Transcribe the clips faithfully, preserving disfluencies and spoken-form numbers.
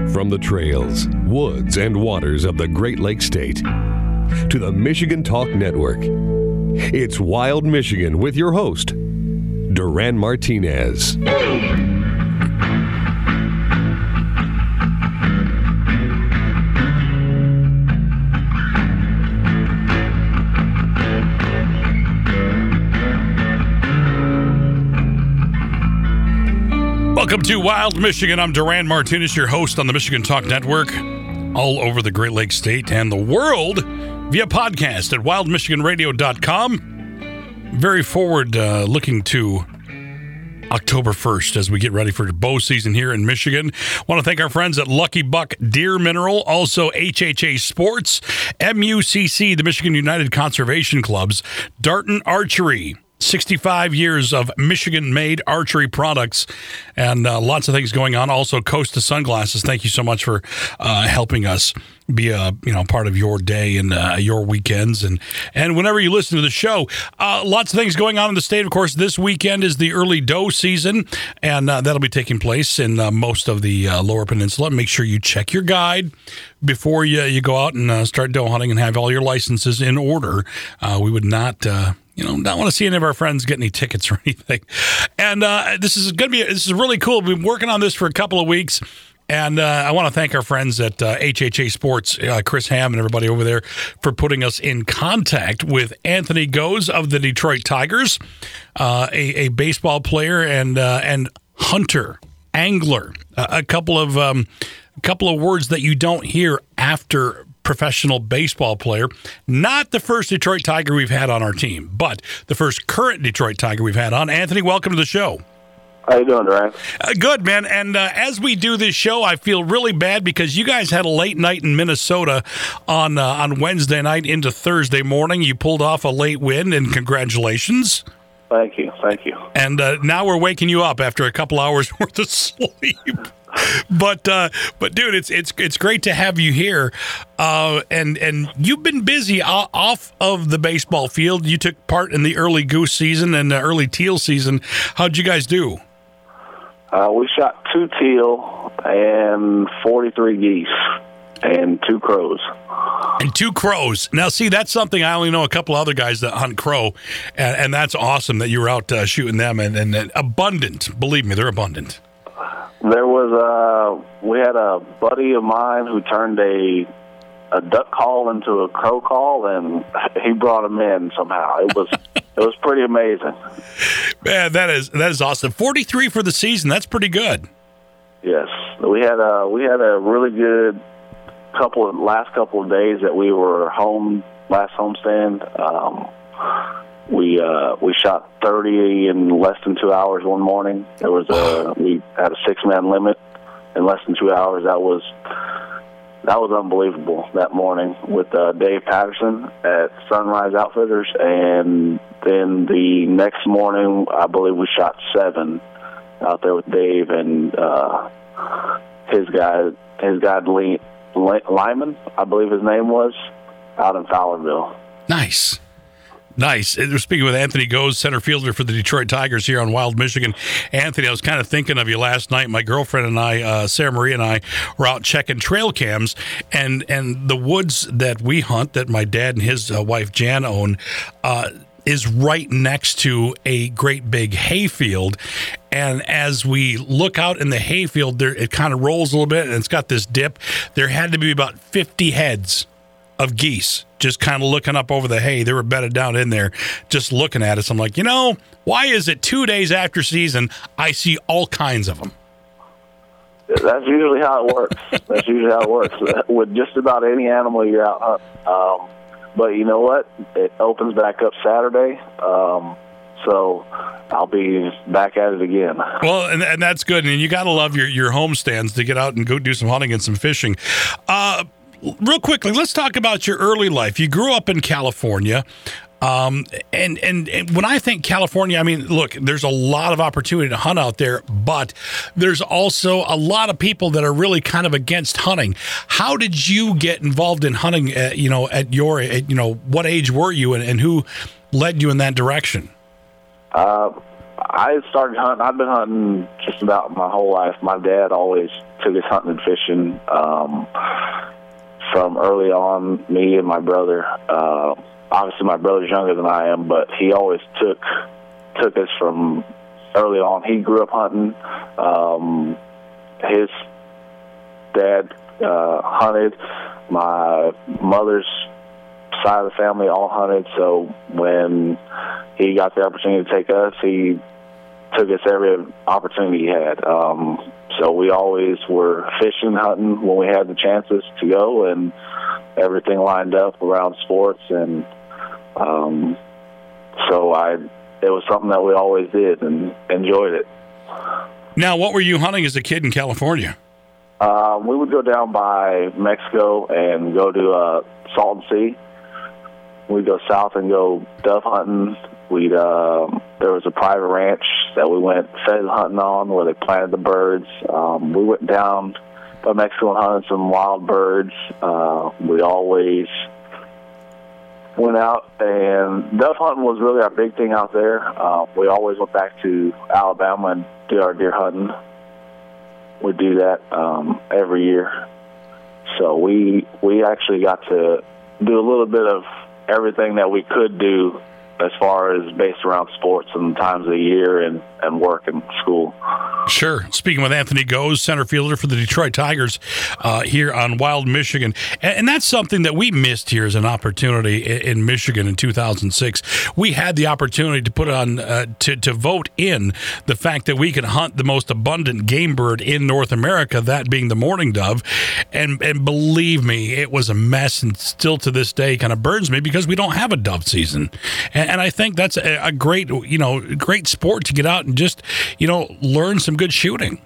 From the trails, woods, and waters of the Great Lakes State to the Michigan Talk Network, it's Wild Michigan with your host, Duran Martinez. Welcome to Wild Michigan. I'm Duran Martinez, your host on the Michigan Talk Network, all over the Great Lakes State and the world via podcast at wild michigan radio dot com. Very forward uh, looking to October first as we get ready for bow season here in Michigan. Want to thank our friends at Lucky Buck Deer Mineral, also H H A Sports, M U C C, the Michigan United Conservation Clubs, Darton Archery, sixty-five years of Michigan-made archery products, and uh, lots of things going on. Also, Costa Sunglasses. Thank you so much for uh, helping us be a you know part of your day and uh, your weekends, and and whenever you listen to the show. Uh, lots of things going on in the state. Of course, this weekend is the early doe season, and uh, that'll be taking place in uh, most of the uh, Lower Peninsula. Make sure you check your guide before you you go out and uh, start doe hunting, and have all your licenses in order. Uh, we would not. Uh, You know, don't want to see any of our friends get any tickets or anything. And uh, this is going to be, this is really cool. We've been working on this for a couple of weeks. And uh, I want to thank our friends at uh, H H A Sports, uh, Chris Ham and everybody over there, for putting us in contact with Anthony Goes of the Detroit Tigers, uh, a, a baseball player and uh, and hunter, angler, uh, a couple of um, a couple of words that you don't hear after professional baseball player. Not the first Detroit Tiger we've had on our team, but the first current Detroit Tiger we've had on. Anthony, welcome to the show. How you doing, Ryan? Uh, good, man. And uh, as we do this show, I feel really bad because you guys had a late night in Minnesota on uh, on Wednesday night into Thursday morning. You pulled off a late win, and congratulations. Thank you, thank you. And uh, now we're waking you up after a couple hours worth of sleep. But uh, but dude, it's it's it's great to have you here, uh, and and you've been busy off of the baseball field. You took part in the early goose season and the early teal season. How'd you guys do? Uh, we shot two teal and forty-three geese and two crows. And two crows. Now, see, that's something I only know a couple other guys that hunt crow, and, and that's awesome that you were out uh, shooting them, and, and abundant. Believe me, they're abundant. There was a, we had a buddy of mine who turned a a duck call into a crow call, and he brought them in somehow. It was it was pretty amazing. Man, that is that is awesome. forty-three for the season. That's pretty good. Yes, we had a we had a really good couple of last couple of days that we were home last homestand. Um, We uh, we shot thirty in less than two hours one morning. There was a we had a six man limit in less than two hours. That was that was unbelievable that morning with uh, Dave Patterson at Sunrise Outfitters, and then the next morning I believe we shot seven out there with Dave and uh, his guy his guy Lee, Lyman, I believe his name was, out in Fowlerville. Nice. Nice. We're speaking with Anthony Goes, center fielder for the Detroit Tigers here on Wild Michigan. Anthony, I was kind of thinking of you last night. My girlfriend and I, uh, Sarah Marie and I, were out checking trail cams, and, and the woods that we hunt, that my dad and his uh, wife Jan own, uh, is right next to a great big hayfield. And as we look out in the hayfield, there it kind of rolls a little bit, and it's got this dip. There had to be about fifty heads of geese just kind of looking up over the hay. They were bedded down in there just looking at us. I'm like, you know, why is it two days after season I see all kinds of them? That's usually how it works. That's usually how it works with just about any animal you're out hunting. Um, but you know what? It opens back up Saturday, um, so I'll be back at it again. Well, and, and that's good. And you got to love your, your home stands to get out and go do some hunting and some fishing. Uh, Real quickly, let's talk about your early life. You grew up in California, um, and, and and when I think California, I mean, look, there's a lot of opportunity to hunt out there, but there's also a lot of people that are really kind of against hunting. How did you get involved in hunting? At, you know, at your, at, you know, what age were you, and, and who led you in that direction? Uh, I started hunting. I've been hunting just about my whole life. My dad always took us hunting and fishing um, from early on, me and my brother. Uh, obviously, my brother's younger than I am, but he always took took us from early on. He grew up hunting. Um, his dad uh, hunted. My mother's side of the family all hunted, so when he got the opportunity to take us, he took us every opportunity he had. Um, so we always were fishing, hunting when we had the chances to go, and everything lined up around sports. And um, so I, it was something that we always did and enjoyed it. Now, what were you hunting as a kid in California? Uh, we would go down by Mexico and go to uh, Salton Sea. We'd go south and go dove hunting. We'd uh, there was a private ranch that we went pheasant hunting on where they planted the birds. Um, we went down by Mexico and hunted some wild birds. Uh, we always went out, and dove hunting was really our big thing out there. Uh, we always went back to Alabama and did our deer hunting. We do that um, every year. So we we actually got to do a little bit of everything that we could do as far as based around sports and times of the year and, and work and school. Sure. Speaking with Anthony Goes, center fielder for the Detroit Tigers uh, here on Wild Michigan. And, and that's something that we missed here as an opportunity in, in Michigan in two thousand six. We had the opportunity to put on, uh, to, to vote in the fact that we could hunt the most abundant game bird in North America, that being the mourning dove. And, and believe me, it was a mess, and still to this day kind of burns me because we don't have a dove season. And, and I think that's a, a great, you know, great sport to get out and just, you know, learn some good shooting.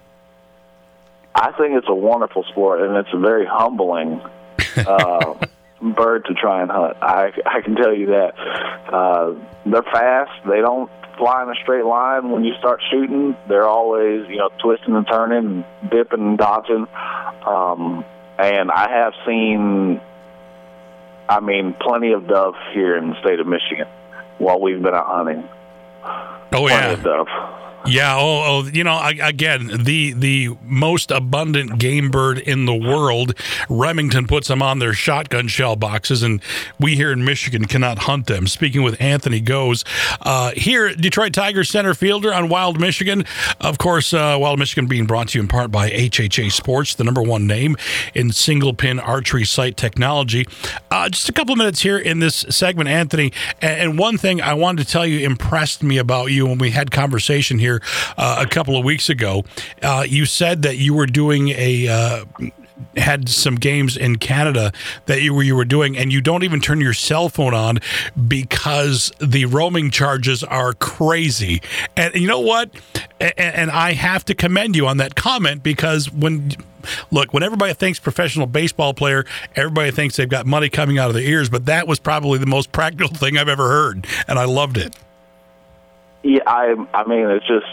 I think it's a wonderful sport, and it's a very humbling uh, bird to try and hunt. I, I can tell you that. Uh, they're fast. They don't fly in a straight line when you start shooting. They're always, you know, twisting and turning and dipping and dodging. Um, and I have seen, I mean, plenty of dove here in the state of Michigan while we've been out hunting. Oh, plenty yeah. of dove. Yeah, oh, oh, you know, again, the the most abundant game bird in the world. Remington puts them on their shotgun shell boxes, and we here in Michigan cannot hunt them. Speaking with Anthony Goes, uh, here, Detroit Tigers center fielder on Wild Michigan. Of course, uh, Wild Michigan being brought to you in part by H H A Sports, the number one name in single pin archery sight technology. Uh, just a couple of minutes here in this segment, Anthony, and one thing I wanted to tell you impressed me about you when we had conversation here Uh, a couple of weeks ago. Uh, you said that you were doing a uh, had some games in Canada that you were you were doing, and you don't even turn your cell phone on because the roaming charges are crazy. And you know what? And, and I have to commend you on that comment, because when look, when everybody thinks professional baseball player, everybody thinks they've got money coming out of their ears, but that was probably the most practical thing I've ever heard, and I loved it. Yeah, I I mean, it's just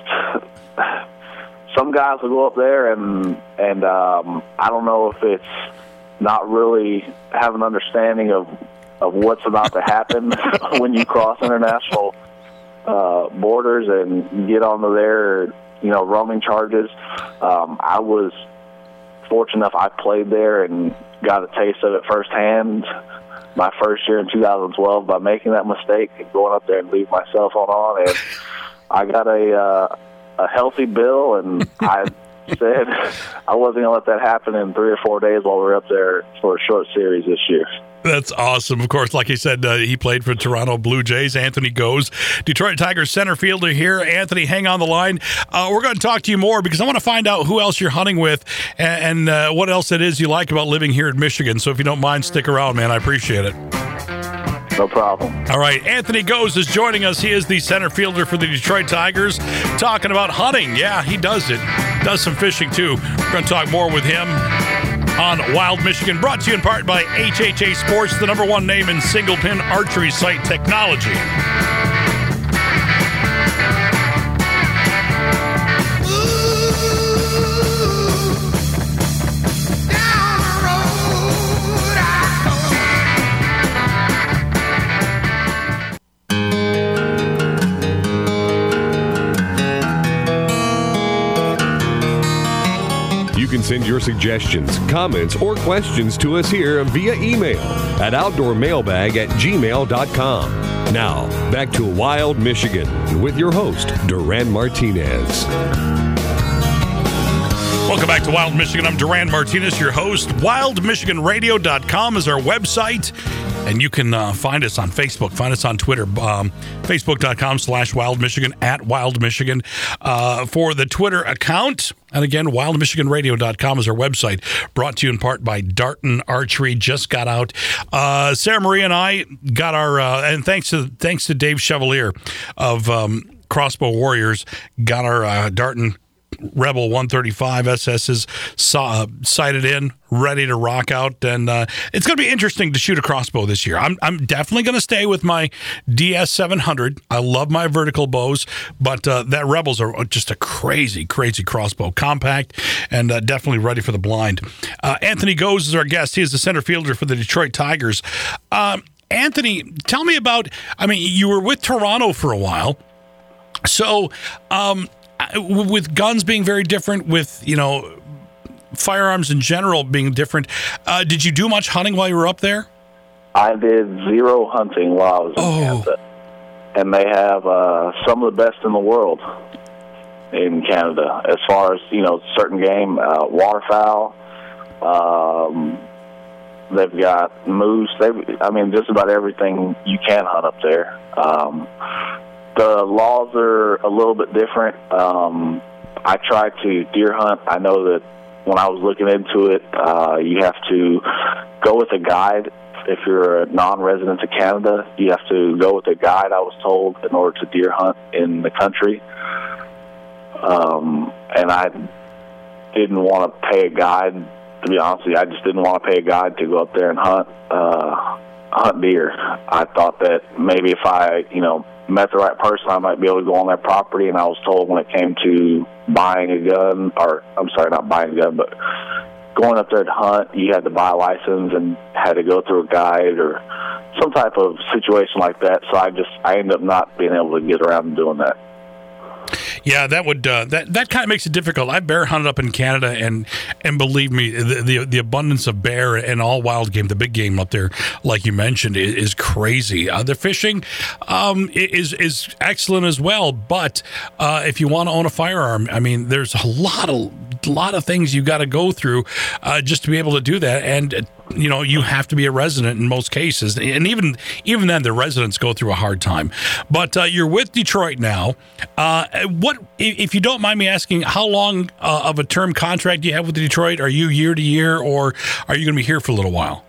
some guys will go up there and and um, I don't know if it's not really have an understanding of of what's about to happen when you cross international uh, borders and get onto their, you know, roaming charges. Um, I was fortunate enough, I played there and got a taste of it firsthand my first year in two thousand twelve by making that mistake and going up there and leaving my cell phone on, and I got a uh, a healthy bill, and I said I wasn't going to let that happen in three or four days while we were up there for a short series this year. That's awesome. Of course, like he said, uh, he played for Toronto Blue Jays. Anthony Goes, Detroit Tigers center fielder here. Anthony, hang on the line. Uh, we're going to talk to you more because I want to find out who else you're hunting with and, and uh, what else it is you like about living here in Michigan. So if you don't mind, stick around, man. I appreciate it. No problem. All right, Anthony Goes is joining us. He is the center fielder for the Detroit Tigers, talking about hunting. Yeah, he does it. Does some fishing, too. We're going to talk more with him on Wild Michigan, brought to you in part by H H A Sports, the number one name in single-pin archery sight technology. You can send your suggestions, comments, or questions to us here via email at outdoor mailbag at gmail dot com. Now, back to Wild Michigan with your host, Duran Martinez. Welcome back to Wild Michigan. I'm Duran Martinez, your host. wild michigan radio dot com is our website. And you can uh, find us on Facebook, find us on Twitter, um, facebook.com slash Wild Michigan, at Wild Michigan uh, for the Twitter account. And again, wild michigan radio dot com is our website, brought to you in part by Darton Archery. Just got out. Uh, Sarah Marie and I got our, uh, and thanks to thanks to Dave Chevalier of um, Crossbow Warriors, got our uh, Darton Rebel one thirty-five S S's uh, sighted in, ready to rock out, and uh, it's going to be interesting to shoot a crossbow this year. I'm I'm definitely going to stay with my D S seven hundred. I love my vertical bows, but uh, that Rebels are just a crazy, crazy crossbow, compact, and uh, definitely ready for the blind. Uh, Anthony Goes is our guest. He is the center fielder for the Detroit Tigers. Um, Anthony, tell me about. I mean, you were with Toronto for a while, so. Um, With guns being very different, with, you know, firearms in general being different, uh, did you do much hunting while you were up there? I did zero hunting while I was in oh. Canada. And they have uh, some of the best in the world in Canada as far as, you know, certain game, uh, waterfowl. Um, they've got moose. They've, I mean, just about everything you can hunt up there. Um The laws are a little bit different. Um, I try to deer hunt. I know that when I was looking into it, uh, you have to go with a guide. If you're a non-resident of Canada, you have to go with a guide, I was told, in order to deer hunt in the country. Um, and I didn't want to pay a guide, to be honest with you. I just didn't want to pay a guide to go up there and hunt, uh, hunt deer. I thought that maybe if I, you know, met the right person, I might be able to go on their property. And I was told when it came to buying a gun, or I'm sorry, not buying a gun, but going up there to hunt, you had to buy a license and had to go through a guide or some type of situation like that. So I just, I ended up not being able to get around and doing that. Yeah, that would uh, that that kind of makes it difficult. I bear hunted up in Canada, and and believe me, the, the the abundance of bear and all wild game, the big game up there, like you mentioned, is, is crazy. Uh, the fishing um, is is excellent as well, but uh, if you want to own a firearm, I mean, there's a lot of a lot of things you got to go through uh, just to be able to do that, and you know, you have to be a resident in most cases, and even even then, the residents go through a hard time. But uh, you're with Detroit now. Uh, what, if you don't mind me asking, how long uh, of a term contract do you have with Detroit? Are you year to year, or are you going to be here for a little while?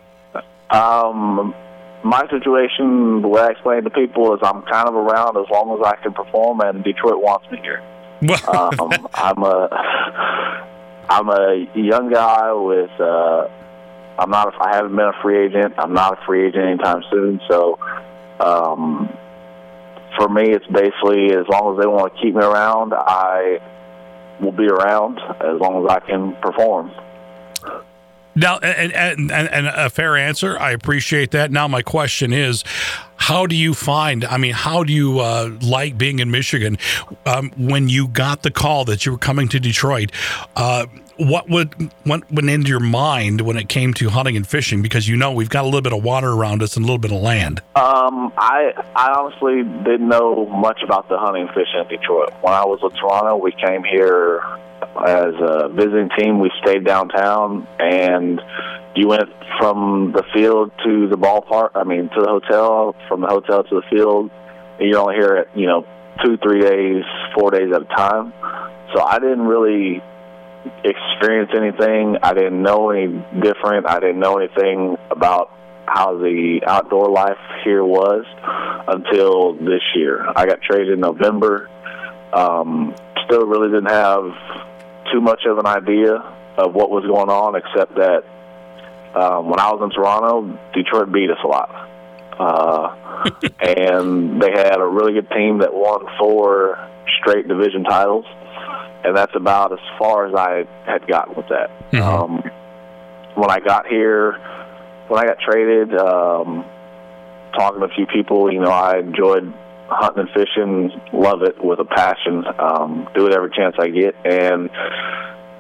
Um, my situation, the way I explain to people, is I'm kind of around as long as I can perform, and Detroit wants me here. um, I'm a I'm a young guy with. Uh, I'm not. I haven't been a free agent. I'm not a free agent anytime soon. So, um, for me, it's basically as long as they want to keep me around, I will be around as long as I can perform. Now, and, and, and a fair answer. I appreciate that. Now, my question is, how do you find, I mean, how do you uh, like being in Michigan? Um, when you got the call that you were coming to Detroit, uh, what would what went into your mind when it came to hunting and fishing? Because, you know, we've got a little bit of water around us and a little bit of land. Um, I I honestly didn't know much about the hunting and fishing in Detroit. When I was in Toronto, we came here as a visiting team. We stayed downtown, and you went from the field to the ballpark, I mean, to the hotel, from the hotel to the field, and you're only here at, you know, two, three days, four days at a time. So I didn't really experience anything. I didn't know any different. I didn't know anything about how the outdoor life here was until this year. I got traded in November. Um, still really didn't have too much of an idea of what was going on, except that um, when I was in Toronto, Detroit beat us a lot. Uh, and they had a really good team that won four straight division titles. And that's about as far as I had gotten with that. Mm-hmm. Um, when I got here, when I got traded, um, talking to a few people, you know, I enjoyed hunting and fishing, love it with a passion, um, do it every chance I get. And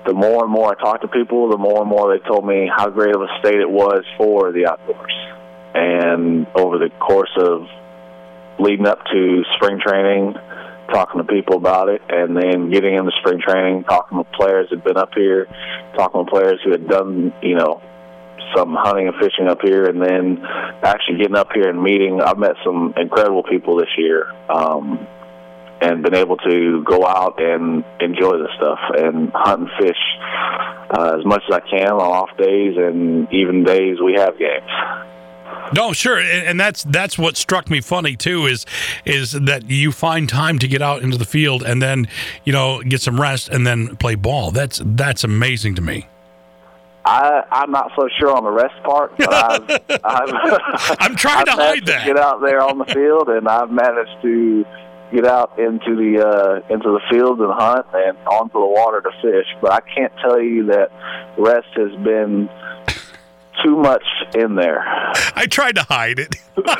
the more and more I talked to people, the more and more they told me how great of a state it was for the outdoors. And over the course of leading up to spring training, talking to people about it, and then getting into spring training, talking with players who had been up here, talking with players who had done, you know, some hunting and fishing up here, and then actually getting up here and meeting. I've met some incredible people this year, um, and been able to go out and enjoy this stuff and hunt and fish uh, as much as I can on off days and even days we have games. No, sure, and, and that's that's what struck me funny too is is that you find time to get out into the field and then, you know, get some rest and then play ball. That's that's amazing to me. I, I'm not so sure on the rest part, but I've, I've I'm trying I've to hide that. To get out there on the field, and I've managed to get out into the uh, into the fields and hunt and onto the water to fish. But I can't tell you that rest has been too much in there. I tried to hide it.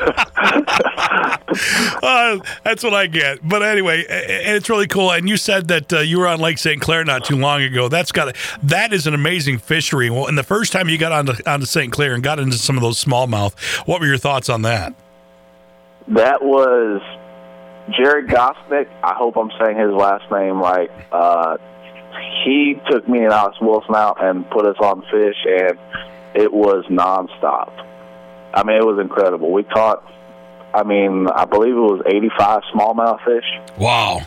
uh, that's what I get. But anyway, it's really cool. And you said that uh, you were on Lake Saint Clair not too long ago. That's got a, that is an amazing fishery. Well, and the first time you got onto onto Saint Clair and got into some of those smallmouth, what were your thoughts on that? That was Jerry Gosnick. I hope I'm saying his last name right. Uh, he took me and Alex Wilson out and put us on fish, and it was nonstop. I mean, it was incredible. We caught, I mean, I believe it was eighty-five smallmouth fish. Wow.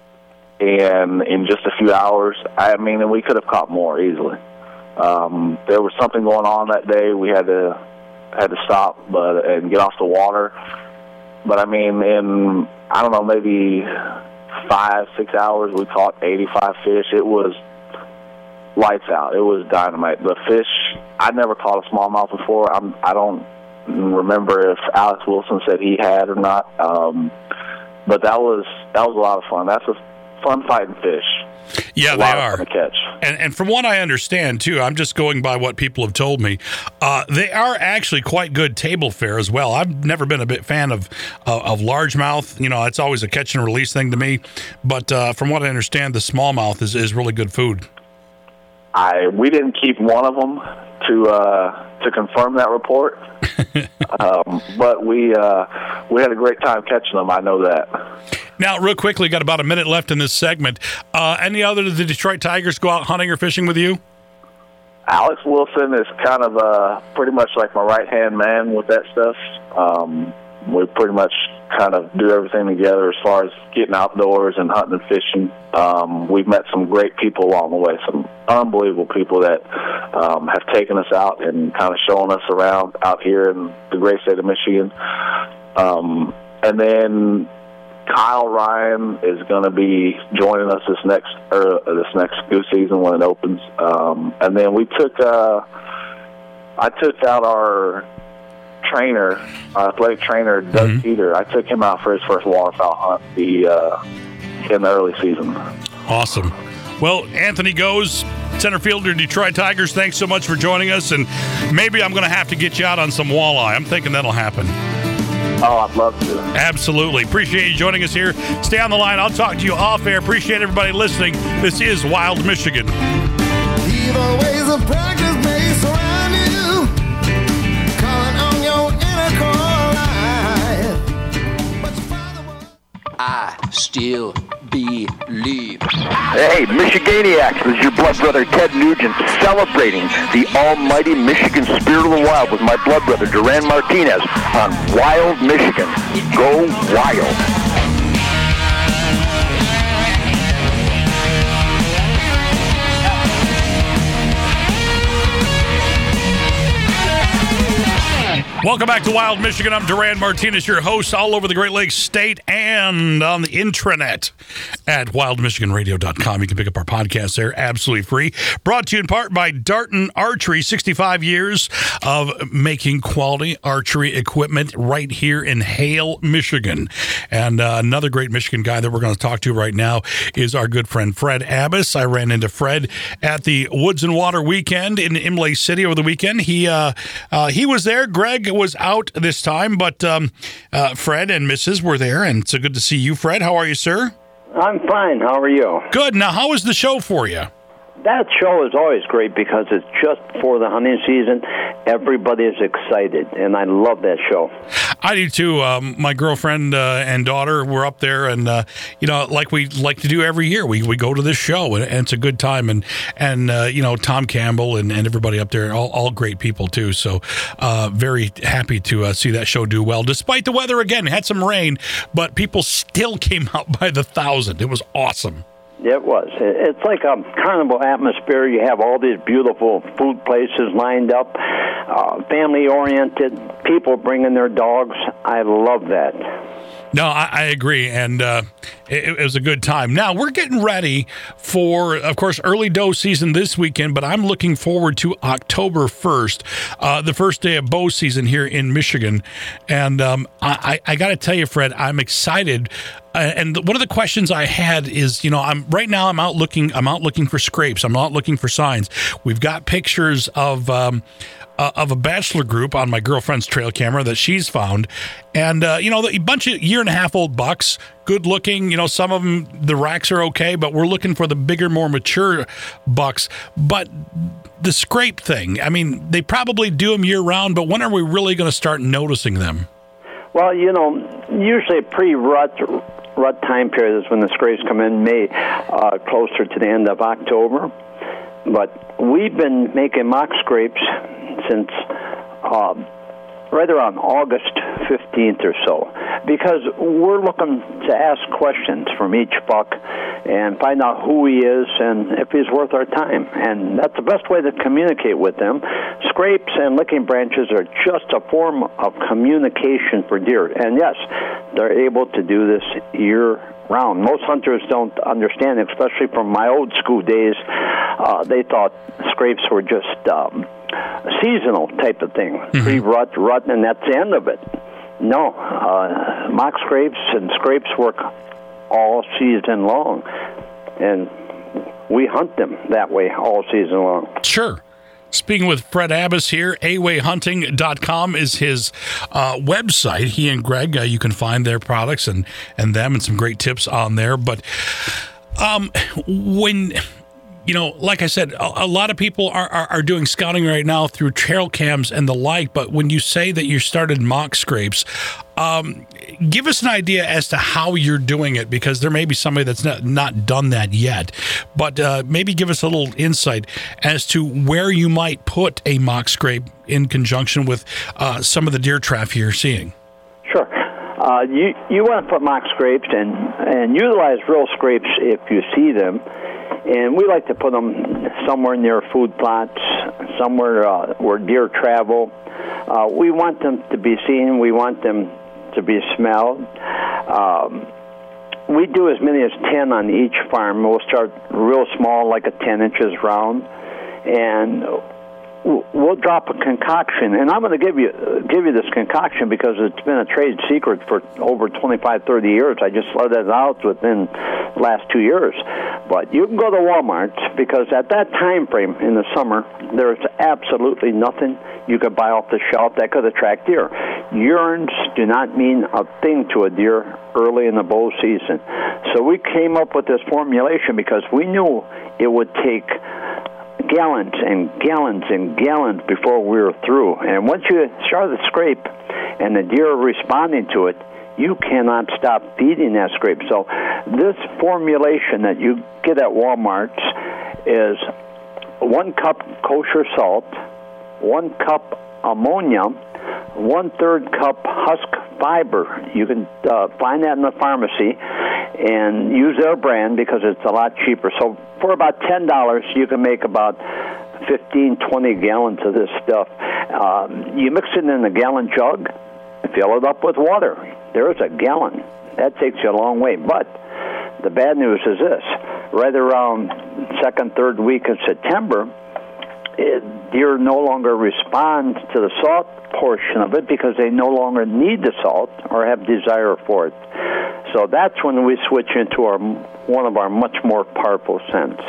And in just a few hours, I mean, and we could have caught more easily. Um, there was something going on that day. We had to had to stop but and get off the water. But, I mean, in, I don't know, maybe five, six hours, we caught eighty-five fish. It was lights out. It was dynamite. The fish, I never caught a smallmouth before. I'm, I don't remember if Alex Wilson said he had or not. Um, but that was that was a lot of fun. That's a fun fighting fish. Yeah, a they lot are. Of fun to catch. And, and from what I understand, too, I'm just going by what people have told me, uh, they are actually quite good table fare as well. I've never been a big fan of uh, of largemouth. You know, it's always a catch and release thing to me. But uh, from what I understand, the smallmouth is, is really good food. I we didn't keep one of them to uh, to confirm that report, um, but we uh, we had a great time catching them. I know that. Now, real quickly, got about a minute left in this segment. Uh, any other of the Detroit Tigers go out hunting or fishing with you? Alex Wilson is kind of uh, pretty much like my right hand man with that stuff. Um, we pretty much kind of do everything together as far as getting outdoors and hunting and fishing. Um, we've met some great people along the way, some unbelievable people that um, have taken us out and kind of showing us around out here in the great state of Michigan. Um, and then Kyle Ryan is going to be joining us this next er, this next goose season when it opens. Um, and then we took uh, I took out our trainer, our athletic trainer, Doug mm-hmm. Peter. I took him out for his first waterfowl hunt the, uh, in the early season. Awesome. Well, Anthony Goes, center fielder, Detroit Tigers, thanks so much for joining us. And maybe I'm going to have to get you out on some walleye. I'm thinking that'll happen. Oh, I'd love to. Absolutely. Appreciate you joining us here. Stay on the line. I'll talk to you off air. Appreciate everybody listening. This is Wild Michigan. Evil ways of practice may surround you, calling on your inner core life. But your father was... I still believe. Hey, Michiganiacs, this is your blood brother Ted Nugent celebrating the almighty Michigan spirit of the wild with my blood brother Duran Martinez on Wild Michigan. Go Wild. Welcome back to Wild Michigan. I'm Duran Martinez, your host all over the Great Lakes State and on the intranet at wild michigan radio dot com. You can pick up our podcast there absolutely free. Brought to you in part by Darton Archery, sixty-five years of making quality archery equipment right here in Hale, Michigan. And uh, another great Michigan guy that we're going to talk to right now is our good friend Fred Abbas. I ran into Fred at the Woods and Water weekend in Imlay City over the weekend. He, uh, uh, he was there. Greg was out this time, but um, uh, Fred and Missus were there, and it's so good to see you, Fred. How are you, sir? I'm fine. How are you? Good. Now, how was the show for you? That show is always great because it's just before the hunting season. Everybody is excited, and I love that show. I do too. Um, my girlfriend uh, and daughter were up there, and uh, you know, like we like to do every year, we we go to this show, and, and it's a good time. And and uh, you know, Tom Campbell and, and everybody up there, all, all great people too. So uh, very happy to uh, see that show do well, despite the weather. Again, had some rain, but people still came out by the thousand. It was awesome. It was. It's like a carnival atmosphere. You have all these beautiful food places lined up, uh, family-oriented, people bringing their dogs. I love that. No, I, I agree, and uh, it, it was a good time. Now, we're getting ready for, of course, early doe season this weekend, but I'm looking forward to October first, uh, the first day of bow season here in Michigan. And um, I, I got to tell you, Fred, I'm excited. Uh, and one of the questions I had is, you know, I'm right now I'm out looking, I'm out looking for scrapes. I'm out looking for signs. We've got pictures of um, uh, of a bachelor group on my girlfriend's trail camera that she's found. And, uh, you know, a bunch of year and a half old bucks, good looking, you know, some of them, the racks are okay, but we're looking for the bigger, more mature bucks. But the scrape thing, I mean, they probably do them year round, but when are we really going to start noticing them? Well, you know, usually pre-rut rut time period is when the scrapes come in, May, uh, closer to the end of October. But we've been making mock scrapes since uh, right around August fifteenth or so, because we're looking to ask questions from each buck and find out who he is and if he's worth our time. And that's the best way to communicate with them. Scrapes and licking branches are just a form of communication for deer. And yes, they're able to do this year-round. Most hunters don't understand, especially from my old school days. Uh, they thought scrapes were just um, seasonal type of thing, mm-hmm. pre-rut, rut, and that's the end of it. No, uh, mock scrapes and scrapes work all season long, and we hunt them that way all season long. Sure. Speaking with Fred Abbas here, a way hunting dot com is his uh, website. He and Greg, uh, you can find their products and, and them and some great tips on there. But um, when... You know, like I said, a, a lot of people are, are, are doing scouting right now through trail cams and the like, but when you say that you started mock scrapes, um, give us an idea as to how you're doing it, because there may be somebody that's not, not done that yet, but uh, maybe give us a little insight as to where you might put a mock scrape in conjunction with uh, some of the deer traffic you're seeing. Sure. Uh, you, you want to put mock scrapes and, and utilize real scrapes if you see them. And we like to put them somewhere near food plots, somewhere uh, where deer travel. Uh, we want them to be seen. We want them to be smelled. Um, we do as many as ten on each farm. We'll start real small, like a ten inches round, and we'll drop a concoction. And I'm going to give you give you this concoction because it's been a trade secret for over twenty-five, thirty years. I just let it out within the last two years. But you can go to Walmart, because at that time frame in the summer, there's absolutely nothing you could buy off the shelf that could attract deer. Urines do not mean a thing to a deer early in the bow season. So we came up with this formulation because we knew it would take gallons and gallons and gallons before we were through. And once you start the scrape and the deer are responding to it, you cannot stop feeding that scrape. So this formulation that you get at Walmart is one cup kosher salt, one cup ammonia, one-third cup husk fiber. You can uh, find that in the pharmacy and use their brand because it's a lot cheaper. So for about ten dollars, you can make about fifteen, twenty gallons of this stuff. Um, you mix it in a gallon jug, fill it up with water. There's a gallon. That takes you a long way. But the bad news is this. Right around second, third week of September, it, deer no longer respond to the salt portion of it because they no longer need the salt or have desire for it. So that's when we switch into our one of our much more powerful scents.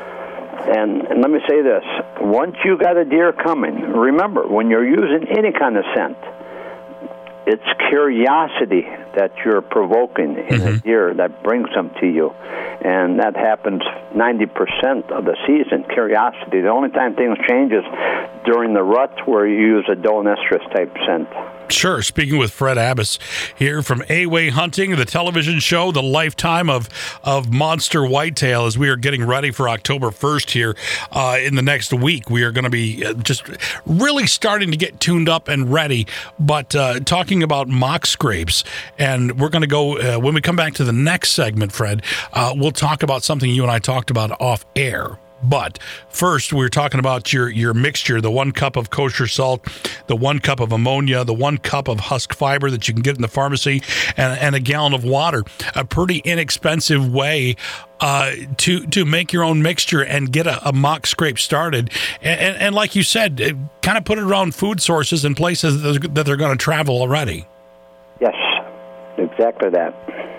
And, and let me say this. Once you got a deer coming, remember, when you're using any kind of scent, it's curiosity that you're provoking in Mm-hmm. a deer that brings them to you. And that happens ninety percent of the season, curiosity. The only time things change is during the rut where you use a doe and estrus type scent. Sure. Speaking with Fred Abbas here from A-Way Hunting, the television show, the lifetime of of monster whitetail, as we are getting ready for October first here uh, in the next week. We are going to be just really starting to get tuned up and ready, but uh, talking about mock scrapes. And we're going to go, uh, when we come back to the next segment, Fred, uh, we'll talk about something you and I talked about off air. But first, we we're talking about your, your mixture, the one cup of kosher salt, the one cup of ammonia, the one cup of husk fiber that you can get in the pharmacy, and, and a gallon of water. A pretty inexpensive way uh, to to make your own mixture and get a, a mock scrape started. And, and, and like you said, kind of put it around food sources and places that they're going to travel already. Yes, exactly that.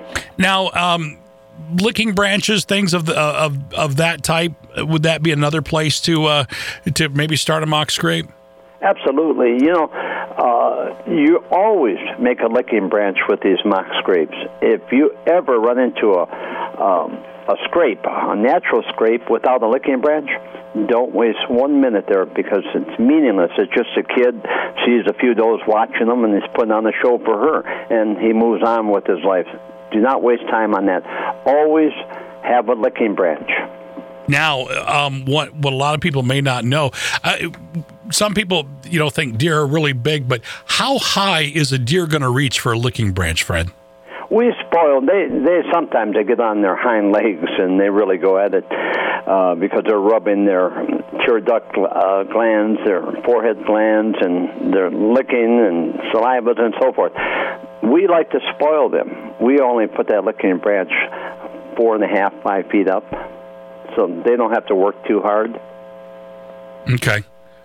Now, um, licking branches, things of the uh, of of that type, would that be another place to uh, to maybe start a mock scrape? Absolutely. You know, uh, you always make a licking branch with these mock scrapes. If you ever run into a um, a scrape, a natural scrape without a licking branch, don't waste one minute there because it's meaningless. It's just a kid sees a few does watching them and he's putting on a show for her, and he moves on with his life. Do not waste time on that. Always have a licking branch. Now, um, what what a lot of people may not know, uh, some people, you know, think deer are really big, but how high is a deer going to reach for a licking branch, Fred? We spoil. They they sometimes they get on their hind legs and they really go at it uh, because they're rubbing their tear duct uh, glands, their forehead glands, and they're licking and salivas and so forth. We like to spoil them. We only put that licking branch four and a half, five feet up, so they don't have to work too hard. Okay.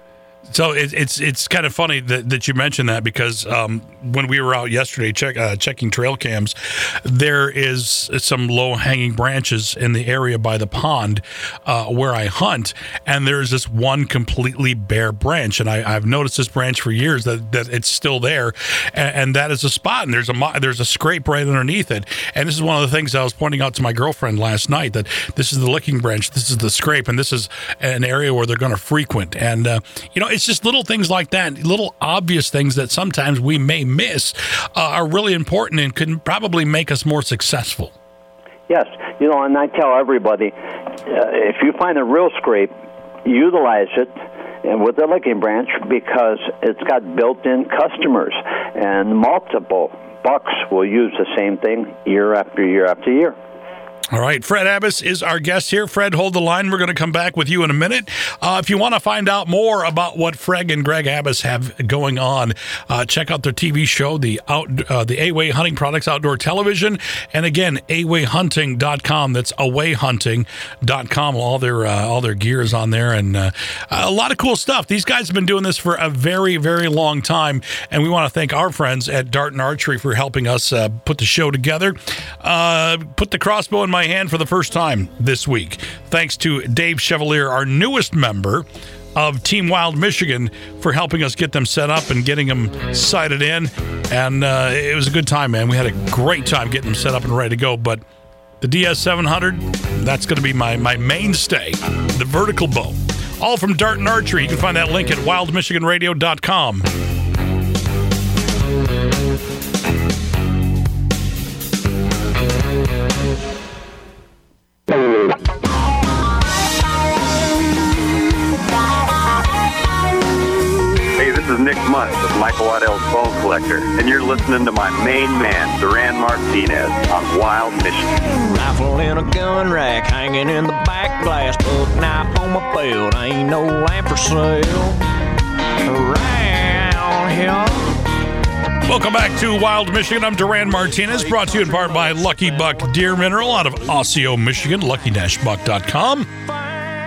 So it, it's it's kind of funny that, that you mentioned that because um, when we were out yesterday check, uh, checking trail cams, there is some low-hanging branches in the area by the pond uh, where I hunt, and there's this one completely bare branch, and I, I've noticed this branch for years that, that it's still there, and, and that is a spot, and there's a mo- there's a scrape right underneath it, and this is one of the things I was pointing out to my girlfriend last night, that this is the licking branch, this is the scrape, and this is an area where they're going to frequent, and uh, you know, it's just little things like that, little obvious things that sometimes we may miss uh, are really important and can probably make us more successful. Yes, you know, and I tell everybody, uh, if you find a real scrape, utilize it and with the licking branch because it's got built-in customers, and multiple bucks will use the same thing year after year after year. All right, Fred Abbas is our guest here. Fred, hold the line. We're going to come back with you in a minute. Uh, if you want to find out more about what Fred and Greg Abbas have going on, uh, check out their T V show, the out, uh, the A-Way Hunting Products Outdoor Television. And again, a way hunting dot com. That's a way hunting dot com. All their uh, all their gear is on there, and uh, a lot of cool stuff. These guys have been doing this for a very, very long time, and we want to thank our friends at Dart and Archery for helping us uh, put the show together. Uh, put the crossbow in my hand for the first time this week. Thanks to Dave Chevalier, our newest member of Team Wild Michigan, for helping us get them set up and getting them sighted in. And uh, it was a good time, man. We had a great time getting them set up and ready to go. But the D S seven hundred, that's going to be my, my mainstay, the vertical bow. All from Dart and Archery. You can find that link at wild michigan radio dot com. Hey, this is Nick Munt with Michael Waddell's Bone Collector, and you're listening to my main man, Duran Martinez, on Wild Michigan. Rifle in a gun rack, hanging in the back glass, book knife on my belt, ain't no lamp for sale around here. Welcome back to Wild Michigan. I'm Duran Martinez, brought to you in part by Lucky Buck Deer Mineral out of Osseo, Michigan, lucky dash buck dot com.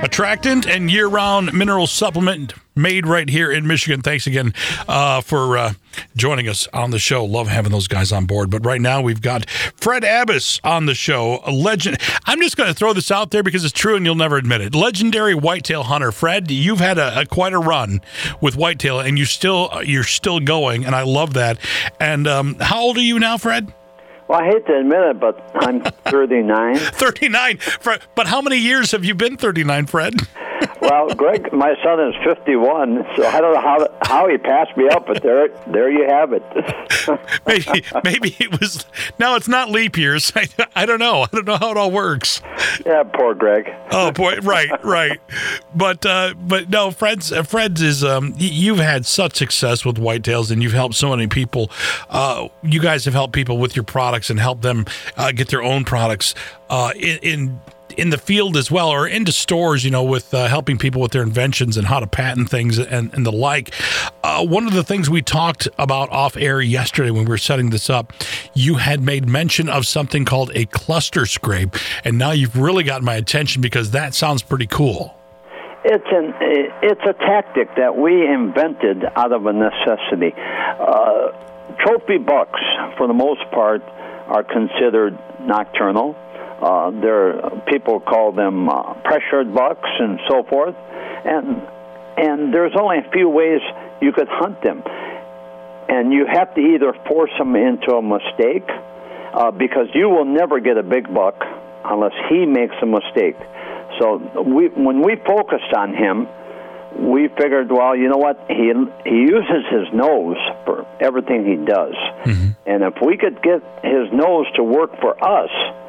attractant and year-round mineral supplement made right here in Michigan. Thanks again uh, for uh, joining us on the show. Love having those guys on board. But right now we've got Fred Abbas on the show, a legend. I'm just going to throw this out there because it's true and you'll never admit it. Legendary whitetail hunter. Fred, you've had a, a quite a run with whitetail, and you still you're still going, and I love that. And um, how old are you now, Fred? Well, I hate to admit it, but I'm thirty-nine. thirty-nine. But how many years have you been thirty-nine, Fred? Well, Greg, my son is fifty-one, so I don't know how how he passed me up, but there there you have it. maybe maybe it was. No, it's not leap years. I, I don't know. I don't know how it all works. Yeah, poor Greg. Oh boy, right, right. But uh, but no, Fred's uh, Fred's is. Um, y- you've had such success with whitetails, and you've helped so many people. Uh, you guys have helped people with your products and helped them uh, get their own products uh, in. in in the field as well, or into stores, you know, with uh, helping people with their inventions and how to patent things and, and the like. Uh, one of the things we talked about off air yesterday when we were setting this up, you had made mention of something called a cluster scrape, and now you've really got my attention because that sounds pretty cool. It's an it's a tactic that we invented out of a necessity. Uh, trophy bucks, for the most part, are considered nocturnal. Uh, there, people call them uh, pressured bucks and so forth, and and there's only a few ways you could hunt them, and you have to either force them into a mistake, uh, because you will never get a big buck unless he makes a mistake. So we, when we focused on him, we figured, well, you know what? He he uses his nose for everything he does, mm-hmm. and if we could get his nose to work for us.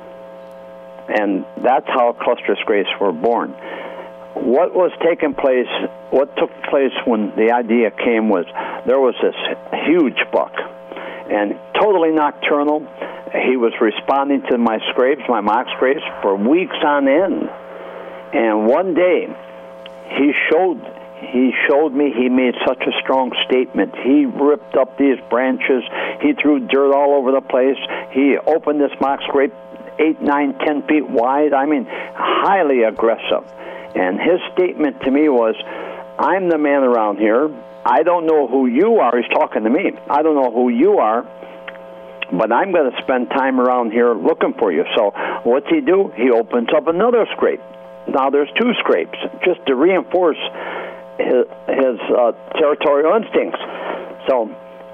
And that's how cluster scrapes were born. What was taking place, what took place when the idea came was there was this huge buck, and totally nocturnal. He was responding to my scrapes, my mock scrapes, for weeks on end. And one day, he showed he showed me, he made such a strong statement. He ripped up these branches. He threw dirt all over the place. He opened this mock scrape eight, nine, ten feet wide. I mean, highly aggressive. And his statement to me was, I'm the man around here. I don't know who you are. He's talking to me. I don't know who you are, but I'm going to spend time around here looking for you. So what's he do? He opens up another scrape. Now there's two scrapes, just to reinforce his, his uh, territorial instincts. So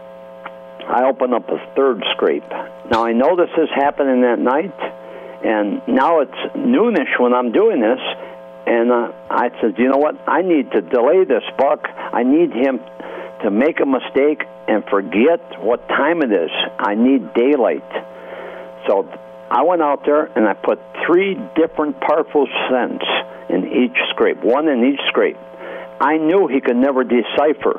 I open up a third scrape. Now, I know this is happening that night, and now it's noonish when I'm doing this, and uh, I said, you know what? I need to delay this buck. I need him to make a mistake and forget what time it is. I need daylight. So I went out there, and I put three different powerful scents in each scrape, one in each scrape. I knew he could never decipher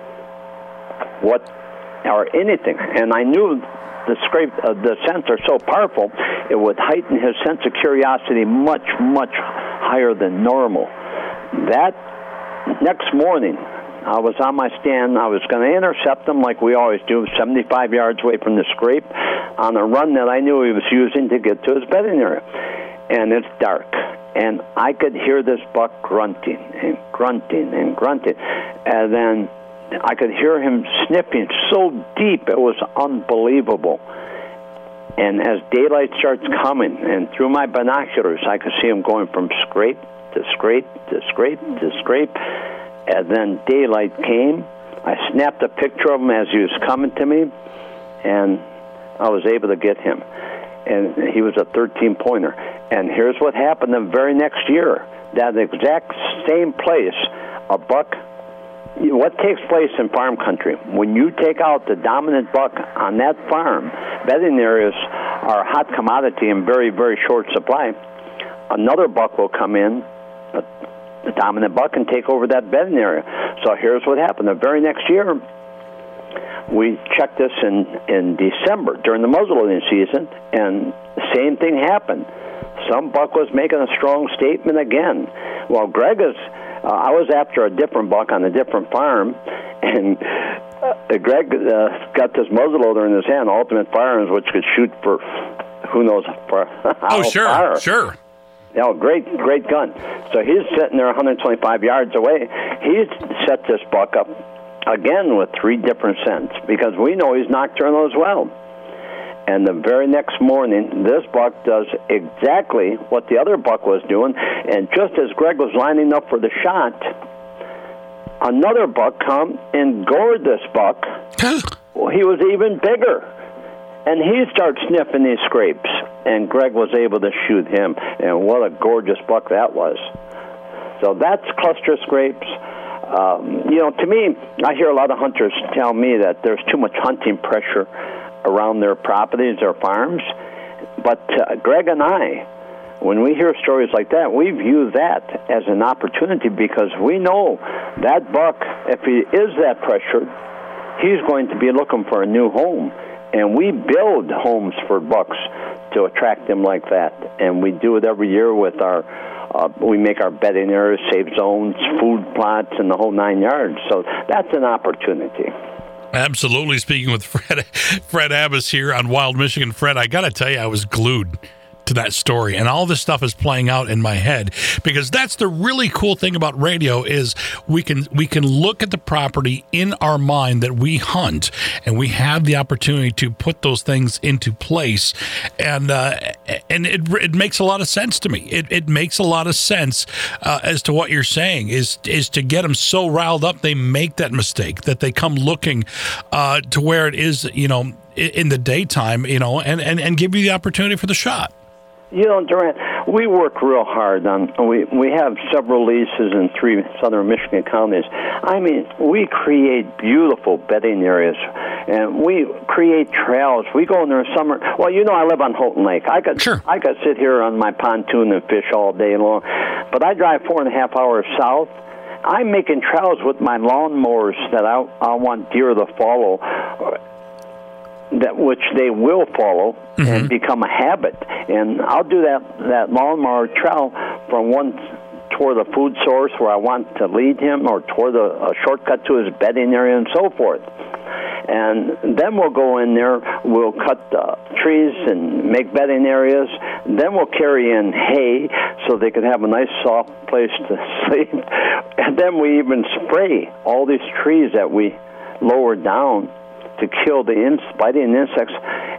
what or anything, and I knew the scrape, uh, the scents are so powerful, it would heighten his sense of curiosity much, much higher than normal. That next morning, I was on my stand. I was going to intercept him like we always do, seventy-five yards away from the scrape, on a run that I knew he was using to get to his bedding area. And it's dark, and I could hear this buck grunting and grunting and grunting, and then I could hear him sniffing so deep, it was unbelievable. And as daylight starts coming, and through my binoculars, I could see him going from scrape to scrape to scrape to scrape. And then daylight came. I snapped a picture of him as he was coming to me, and I was able to get him. And he was a thirteen-pointer. And here's what happened the very next year. That exact same place, a buck. What takes place in farm country, when you take out the dominant buck on that farm, bedding areas are a hot commodity in very, very short supply. Another buck will come in, the dominant buck, and take over that bedding area. So here's what happened. The very next year, we checked this in, in December during the muzzleloading season, and the same thing happened. Some buck was making a strong statement again. Well, Greg is... Uh, I was after a different buck on a different farm, and uh, Greg uh, got this muzzleloader in his hand, Ultimate Firearms, which could shoot for who knows for oh sure, fire. sure. Oh, great, great gun. So he's sitting there one hundred twenty-five yards away. He's set this buck up again with three different scents because we know he's nocturnal as well. And the very next morning, this buck does exactly what the other buck was doing. And just as Greg was lining up for the shot, another buck come and gored this buck. Well, he was even bigger. And he starts sniffing these scrapes. And Greg was able to shoot him. And what a gorgeous buck that was. So that's cluster scrapes. Um, you know, to me, I hear a lot of hunters tell me that there's too much hunting pressure around their properties or farms. But uh, Greg and I, when we hear stories like that, we view that as an opportunity because we know that buck, if he is that pressured, he's going to be looking for a new home. And we build homes for bucks to attract them like that. And we do it every year with our, uh, we make our bedding areas, safe zones, food plots, and the whole nine yards. So that's an opportunity. Absolutely. Speaking with Fred, Fred Abbas here on Wild Michigan. Fred, I got to tell you, I was glued to that story, and all this stuff is playing out in my head because that's the really cool thing about radio is we can we can look at the property in our mind that we hunt, and we have the opportunity to put those things into place, and uh, and it it makes a lot of sense to me. It it makes a lot of sense uh, as to what you're saying is is to get them so riled up they make that mistake, that they come looking uh, to where it is, you know, in the daytime, you know, and, and, and give you the opportunity for the shot. You know, Durant, we work real hard on, we, we have several leases in three southern Michigan counties. I mean, we create beautiful bedding areas, and we create trails. We go in there in summer. Well, you know, I live on Houghton Lake. I could, sure. I could sit here on my pontoon and fish all day long, but I drive four and a half hours south. I'm making trails with my lawnmowers that I, I want deer to follow, that which they will follow mm-hmm. and become a habit. And I'll do that, that lawnmower trail from one toward the food source where I want to lead him, or toward a, a shortcut to his bedding area and so forth. And then we'll go in there, we'll cut the trees and make bedding areas. Then we'll carry in hay so they can have a nice soft place to sleep. And then we even spray all these trees that we lower down to kill the in- biting insects.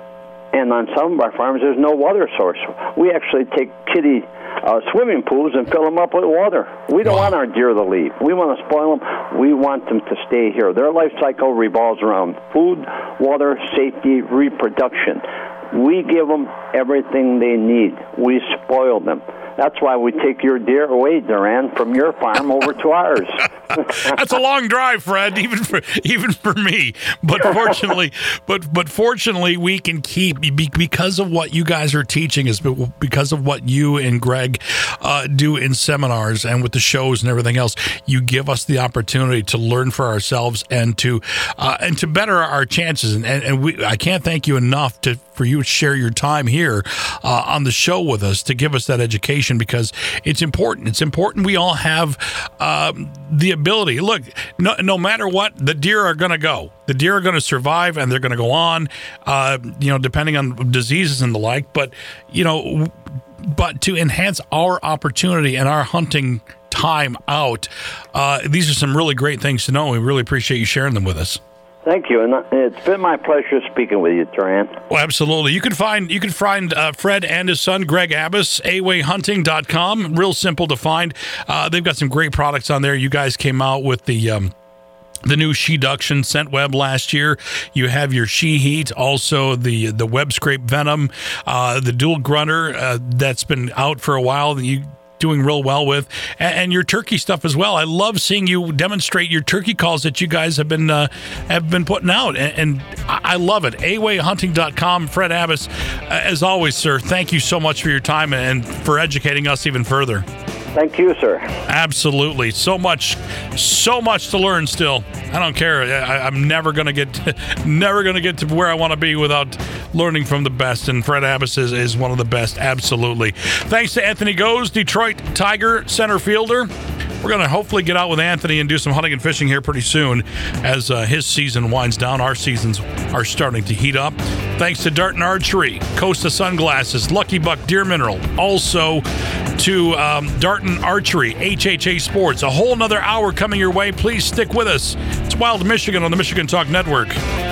And on some of our farms, there's no water source. We actually take kiddie uh, swimming pools and fill them up with water. We don't want our deer to leave. We want to spoil them. We want them to stay here. Their life cycle revolves around food, water, safety, reproduction. We give them everything they need. We spoil them. That's why we take your deer away, Duran, from your farm over to ours. That's a long drive, Fred, even for even for me. But fortunately, but but fortunately, we can keep because of what you guys are teaching is because of what you and Greg uh, do in seminars and with the shows and everything else. You give us the opportunity to learn for ourselves and to uh, and to better our chances. And and, and we, I can't thank you enough to for you to share your time here uh, on the show with us to give us that education. Because it's important. It's important we all have um, the ability. Look, no, no matter what, the deer are going to go. The deer are going to survive, and they're going to go on, uh, you know, depending on diseases and the like. But, you know, but to enhance our opportunity and our hunting time out, uh, these are some really great things to know. We really appreciate you sharing them with us. Thank you, and it's been my pleasure speaking with you, Duran. Well, absolutely. You can find you can find uh, Fred and his son, Greg Abbas, a way hunting dot com. Real simple to find. Uh, they've got some great products on there. You guys came out with the um, the new She-Duction scent web last year. You have your She-Heat, also the the Web Scrape Venom, uh, the Dual Grunter uh, that's been out for a while. You doing real well with, and, and your turkey stuff as well. I love seeing you demonstrate your turkey calls that you guys have been uh, have been putting out, and, and I love it. a way hunting dot com. Fred Abbas, uh, as always, sir, thank you so much for your time and for educating us even further. Thank you, sir. Absolutely. So much, so much to learn still. I don't care. I, I'm never going to get, never going to get to where I want to be without learning from the best. And Fred Abbas is, is one of the best. Absolutely. Thanks to Anthony Goes, Detroit Tiger center fielder. we're going to hopefully get out with Anthony and do some hunting and fishing here pretty soon as uh, his season winds down. Our seasons are starting to heat up. Thanks to Darton Archery, Costa Sunglasses, Lucky Buck Deer Mineral, also to um, Darton Archery, H H A Sports. A whole nother hour coming your way. Please stick with us. It's Wild Michigan on the Michigan Talk Network.